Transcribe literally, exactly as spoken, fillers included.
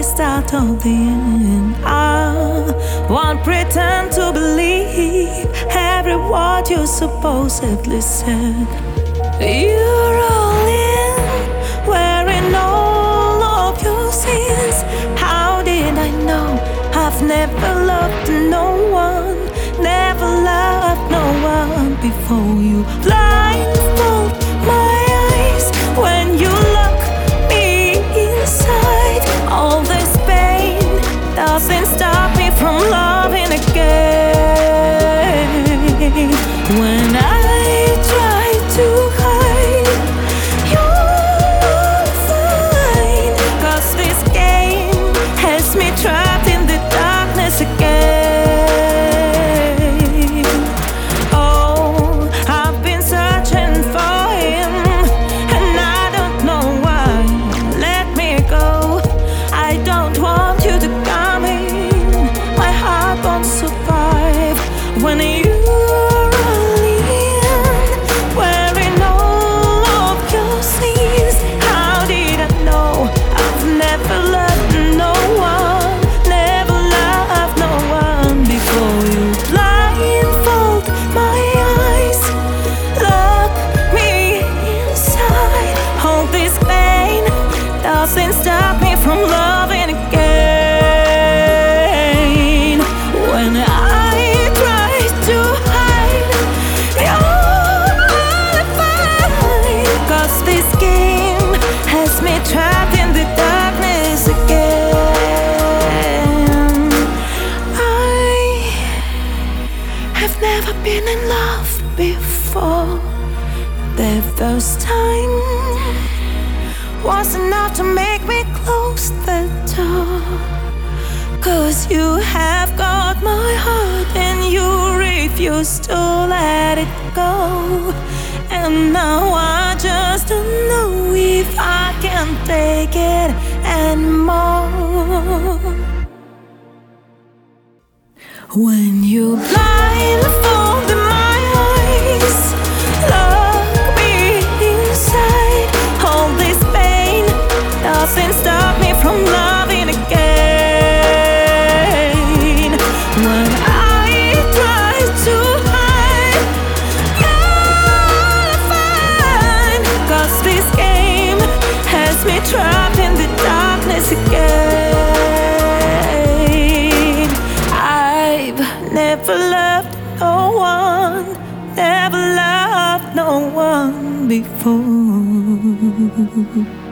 the start of the end. I won't pretend to believe every word you supposedly said. You're all in, wearing all of your sins. How did I know? I've never loved no one, never loved no one before you. Blindfold my eyes when you look me inside. All this pain doesn't stop me from loving again. When I try to hide, you're fine, 'cause this game has me trapped in the darkness again. Oh, I've been searching for him, and I don't know why. Let me go, I don't want you to come in. My heart won't survive when you're alone, wearing all of your sins. How did I know? I've never loved no one, never loved no one before you. Blindfold my eyes, look me inside. All this pain doesn't stop me from loving again. When I try to hide, you're fine, 'cause this game has me trapped in the darkness again. I have never been in love before. The first time was enough to make me close the door. 'Cause you have got my heart and you refuse to let it go. And now I just don't know if I can take it anymore. When you blindfold my eyes, look me inside. All this pain doesn't stop me from loving again. When I try to hide, you're fine, 'cause this game has me trapped in the darkness again. I've never loved no one, never loved no one before.